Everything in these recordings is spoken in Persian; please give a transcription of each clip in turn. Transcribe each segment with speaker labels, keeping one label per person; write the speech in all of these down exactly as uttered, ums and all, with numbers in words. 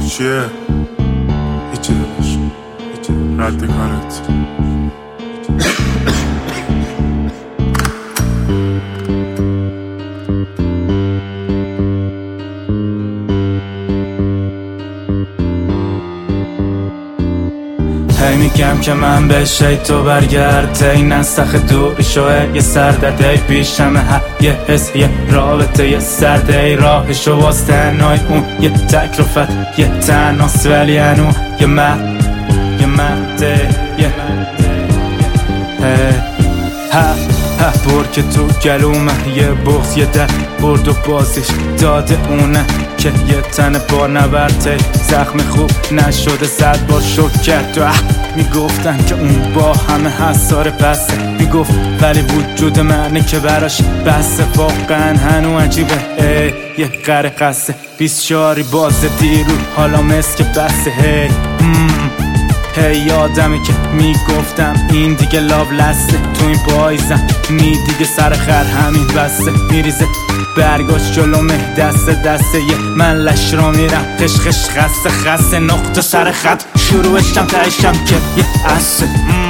Speaker 1: چیه؟ هیچی داداش، هیچی رد کارت.
Speaker 2: هی میگم که من بشه تو برگرد، ای نسخ دوری شوه یه سردرد، ای پیشمه ها یه حس یه رابطه یه سرد، ای راهشو واس تنهای اون یه تک رفت یه تناس، ولی هنو یه مرد یه مرده یه ها ها بر که تو گلومه یه بغض یه در برد و بازش داده اونه که یه تن با نبرته زخم خوب نشده صد بار شک کرد تو. میگفتن که اون با همه حسار بسته، میگفت ولی وجود منه که براش بسته. واقعا هنو عجیبه ای یه قره قصه بیست شاری باز دیرو حالا مثل که بسته. هی هی یادمه که میگفتم این دیگه لاو لسته، تو این پاییزم می دیگه سر خر همین بسته. میریزه برگاش جلومه دسته دسته یه من لش را میرم خشخش خسته خسته نقطه سر خط شروعشم تایشم که یه عصه.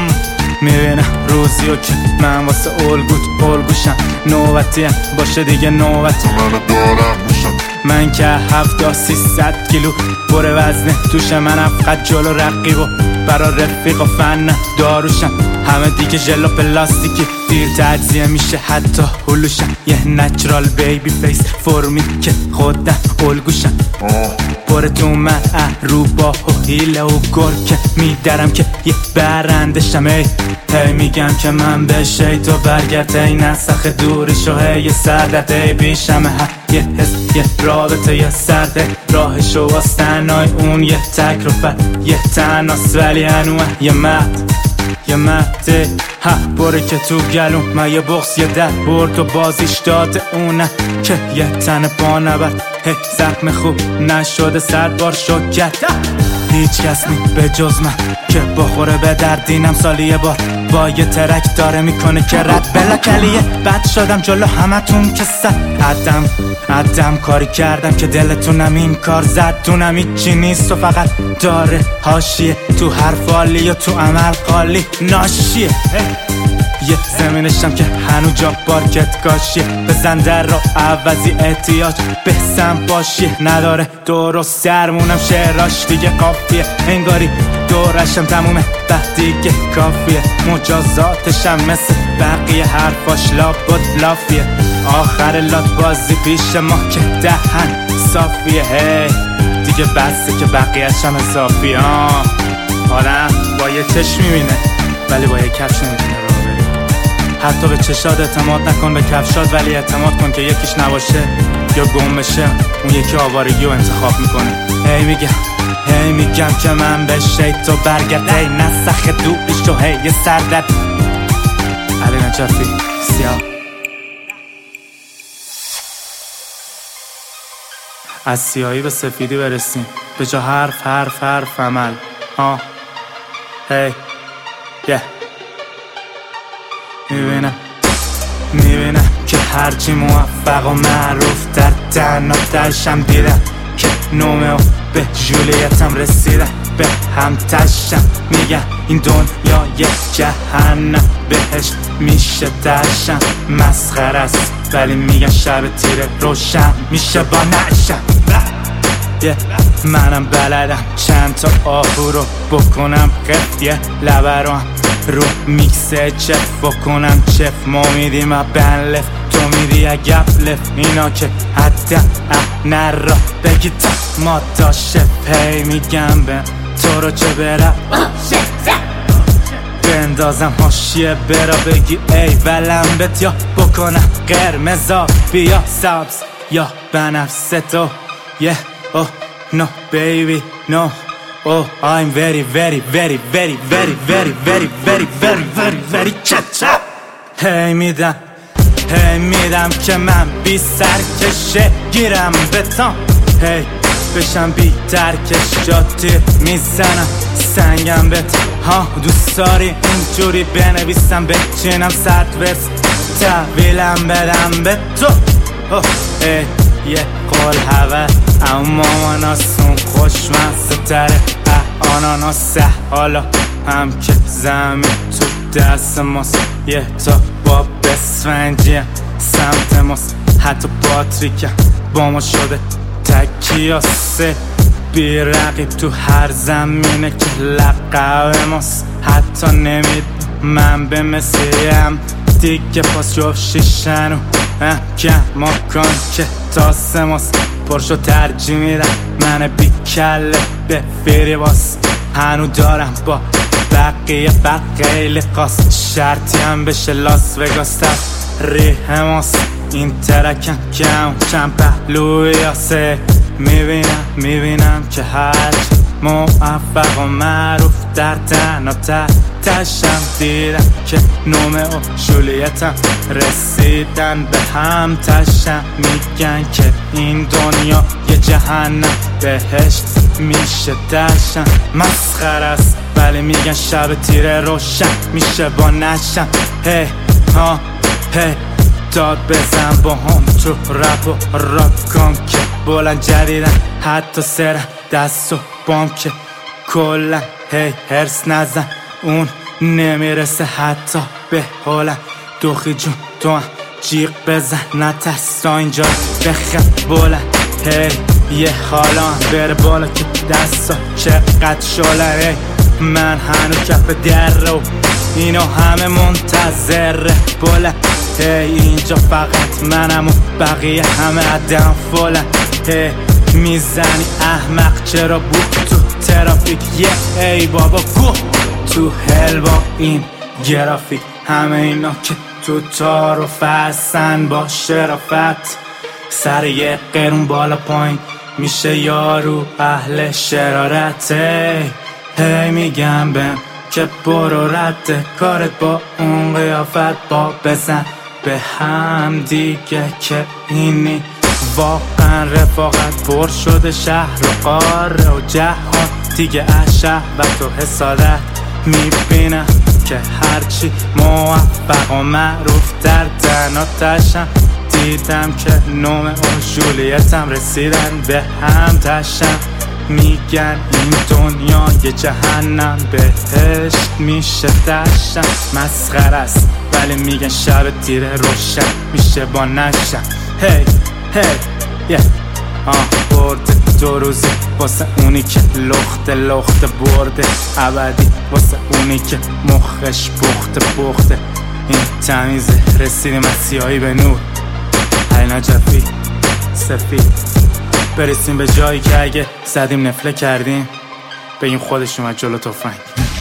Speaker 2: میبینم روزیو که من واسه الگوت الگوشم، نوبتی هم باشه دیگه نوبتی منو دارم موشم. من که هفته سیصد کیلو بره وزنه توشه، منم فقط جلو رقیب و برا رفیق و فن داروشم. همه دیگه ژل و پلاستیکی دیر تجزیه میشه حتی هلوشم. یه نچرال بیبی فیس فرمی که خودم الگوشم، بره تو من رو با و هیله و گرکه میدرم که یه برندشم. ای هی میگم که من بشه تو برگرد، ای نسخ دوری شوه یه سردت، ای بیشمه ها یه حس یه رابطه یه سرده راهشو واس تنهای اون یه تک رفت یه تناس، ولی هنوه یه مرد یه مرده ها بره که تو گلوم من یه بغض یه در برد و بازیش داده اونه که یه تن پا نبرد. هی زخم خوب نشده صد بار شک کرد. هیچ کس نی به جز من که بخوره به دردینم، سالی یه بار با یه ترک داره میکنه که رد بلا کلیه. بد شدم جلو همتون که سر عدم عدم کاری کردم که دلتونم این کار زد. دونم هیچی نیست و فقط داره حاشیه، تو حرف عالی و تو عمل خالی ناشیه. یه زمینشم که هنو جا پارکت کاشیه، بزن در رو عوضی احتیاج به سم باشیه. نداره درست درمونم شعراش دیگه قافیه، انگاری دورشم تمومه بعد دیگه کافیه. مجازاتشم مثل بقیه حرفاش لابد لافیه، آخر لات بازی پیش ما که دهن صافیه. هی دیگه بسته که بقیهشم اضافیه. آدم با یه چشم میبینه ولی با یه کفش نمیتونه رو بری. حتی به چشاد اعتماد نکن، به کفشاد ولی اعتماد کن که یکیش نباشه یا گم بشه اون یکی آوارگی رو انتخاب میکنه. هی میگم هی میگم که من بشه تو برگرد، هی نسخ دوریش و هی یه سردرد. علی نجفی سیاه از سیاهی به سفیدی برسیم، به جا حرف حرف حرف عمل. ها هی یه میبینم میبینم که هرچی موفق و معروف در تنهاتشم دیدم که نومه و به جولیتم رسیدم، به هم تشم. میگن این دنیا یه جهنم بهش میشه تشم، مسخر است ولی میگن شب تیره روشن میشه با نشم. yeah. منم بلدم چند تا آهو رو بکنم قفیه، لبه رو هم رو میکسه چف بکنم چف. ما میدیم بنلف تو میدی اگپ لف، اینا که حتی نه را بگی تا ما تا شف. هی میگم به تو رو چه برم بندازم حاشیه برا بگی ای ولم بت، یا بکنم قرمزا بیا سبز یا بنفس تو. yeah oh no baby no oh I'm very very very very very very very very very very very چچا. هی میدم هی میدم که من بی سرکشه گیرم بتام، هی بشم بی ترکش جاتی میزنم سنگم بت. ها دوست داری اینجوری بنویسم بچینم صد ورس تحویلم بدم به تو. ای یه قول هوه اما ماماناسون خوشمزه تره آناناسه حالا هم که زمین تو دست ماست یه تا با بسفنجی سمت ماست حتی پاتریکم با ما شده تکیاسه بی رقیب تو هر زمینه که لقب ماست حتی نمید من به مسیم دیگه پاس جفت شیشن و محکم ما کن که تاسه ماست پرشو ترجیح میرم من بی کله به فیری باست هنو دارم با بقیه بقیلی قاست شرطی هم بشه لاس وگاس تر ریه ماست این ترکم کم چند پهلوی یاسه میبینم میبینم که هر موفق و معروف در تن و تشم دیدم که نومه و جولیتم رسیدن به هم تشم میگن که این دنیا یه جهنم بهشت میشه دشم مسخره است ولی میگن شب تیره روشن میشه با نشم هی ها هی داد بزن با هم تو رپ و راک کن که بلند جدیدن حتی سرم دست و بام که کلن هی هرس نزن اون نمیرسه حتی به حالم دوخی جون تو هم جیغ بزن نترسا اینجا بخم بلند هی یه حالا بره بالا که دستا چقدر شاله هی من هنو کف در و اینو همه منتظره بلند هی اینجا فقط منم و بقیه همه عدم فلن هی میزنی احمق چرا بود تو ترافیک یه ای بابا گو تو هل با این گرافیک همه اینا که تو تارو فسن با شرافت سر یه قرون بالا پایین میشه یارو اهل شرارت هی هی میگم بهم که برو رد کارت با اون قیافت با بزن به هم دیگه که اینی واقعا رفاقت پر شده شهر و قاره و جهان دیگه از شهوت و حسادت میبینم که هرچی موفق و معروف در دناتشم دیدم که نوم و جولیتم رسیدن به هم تشم میگن این دنیا یه جهنم بهشت میشه دشم مسخره است ولی میگن شب تیره روشن میشه با نشم هی هی یه آه برده دو روزی واسه اونی که لخت لخت برده ابدی واسه اونی که مخش بخته بخته این تمیزه رسیدیم از سیاهی به نور علی نجفی سفید برسیم به جایی که اگه زدیم نفله کردیم بگیم خودش اومد جلو تفنگ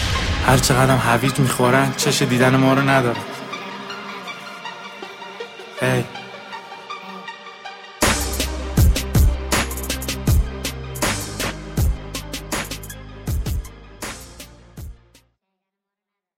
Speaker 2: هر چقدر هم هویج میخورن چش دیدن ما رو ندارن هی